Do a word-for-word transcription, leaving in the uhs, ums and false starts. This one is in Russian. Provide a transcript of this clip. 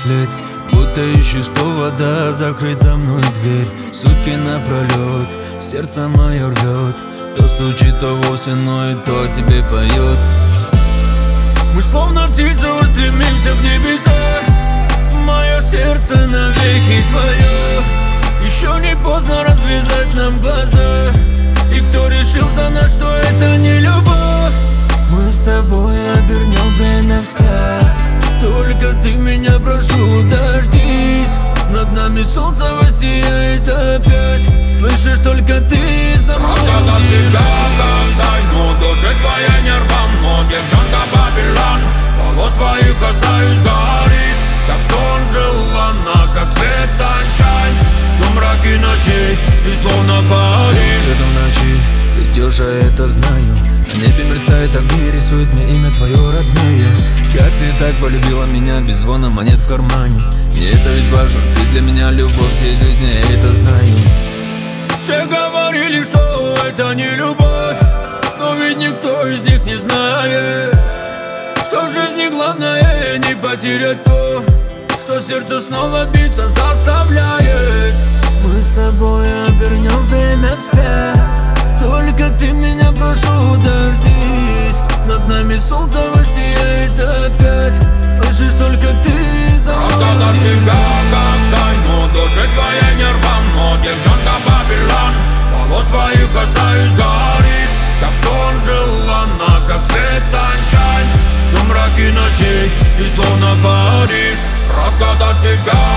след, будто ищешь повода закрыть за мной дверь. Сутки напролет, сердце мое рвет, то стучит, то вовсе ноет, то тебе поет. Мы словно птицы устремимся в небеса, мое сердце навеки твое. Еще не поздно развязать нам глаза, и кто решился на что это не любовь. Мы с тобой обернем время вскачь, только ты меня прошу дождись. Над нами солнце воссияет опять, слышишь, только ты за мной. Разгадать тебя как тайну, души твоей не рвану. Девчонка Бабилон, волос твоих касаюсь, горишь, как сон желанно, как свет санчань. В сумраке ночей ты словно паришь. Светом ночи идешь, а это знаю. На небе мерцает огни, рисует мне имя твое родное. Как ты так полюбила меня без звона монет в кармане. И это ведь важно, ты для меня любовь всей жизни, я это знаю. Все говорили, что это не любовь, но ведь никто из них не знает, что в жизни главное не потерять то, что сердце снова биться заставляет. Мы с тобой обернем время вспять, только ты меня прошу дождись. Над нами солнце воссияет опять, слышишь, только ты за мной. Разгадать тебя как тайну, души твоей не рвану. Девчонка Бабилон, волос твоих касаюсь, горишь, как сон желанно, как свет санчань. В сумраке ночей ты словно паришь. Разгадать тебя